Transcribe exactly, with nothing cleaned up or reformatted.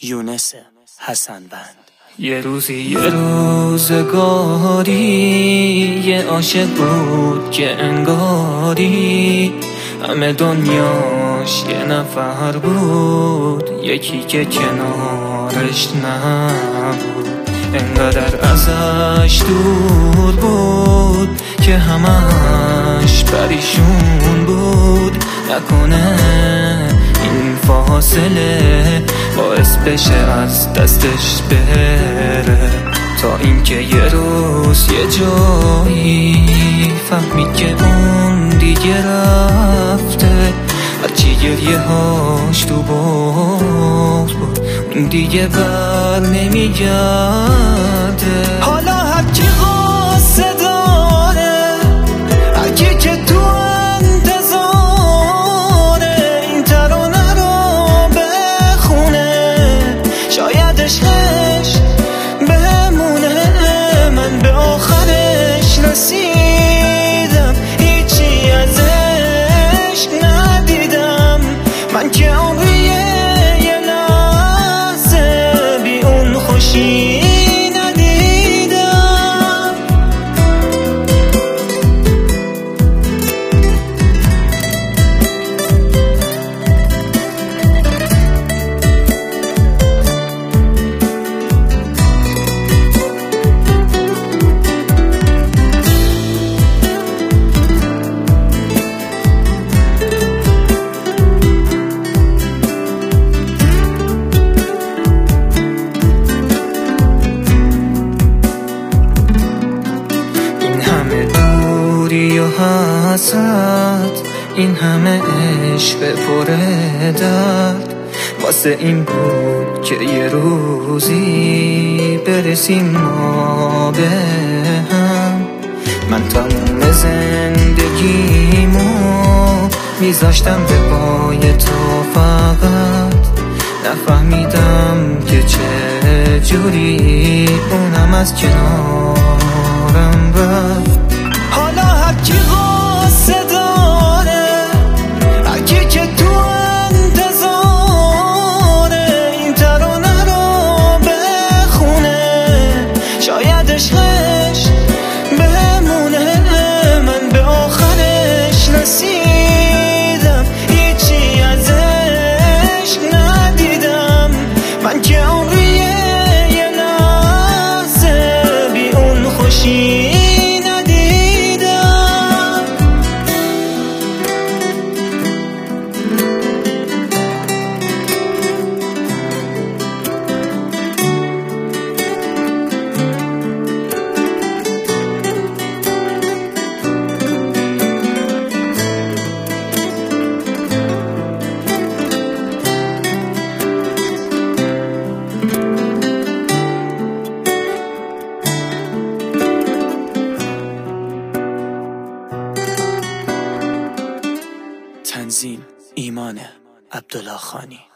یونس حسن‌بند. یه روزی یه روزگاری یه عاشق بود که انگاری همه دنیاش یه نفر بود، یکی که کنارش نبود. انقدر ازش دور بود که همش پریشون بود. نکنه این فاصله باعث بشه از دستش بره، تا اینکه یه روز یه جایی فهمید که اون دیگه رفته. هرچی گریه هاش تو باز بود، اون دیگه بر نمیگرده. حالا هرکی قصه داره، هرکی که تو انتظاره این ترانه رو بخونه، شاید عشقش بمونه. من به آخرش رسیدم، هیچی ازش ندیدم. من که عمری یه لحظه بی اون خوشی ندیدم. و حسد، این همه عشق پر درد، واسه این بود که یه روزی برسیم ما به هم. من تموم زندگیمو میذاشتم به پای تو، فقط نفهمیدم که چه جوری اونم از کنارم رفت. حالا هرکی قصه داره، هرکی که تو انتظاره این ترانه رو بخونه، شاید عشقش بمونه. من به آخرش رسیدم، هیچی ازش ندیدم. من که عمری یه لحظه بی اون خوشی تنظیم ایمان عبدالله خانی.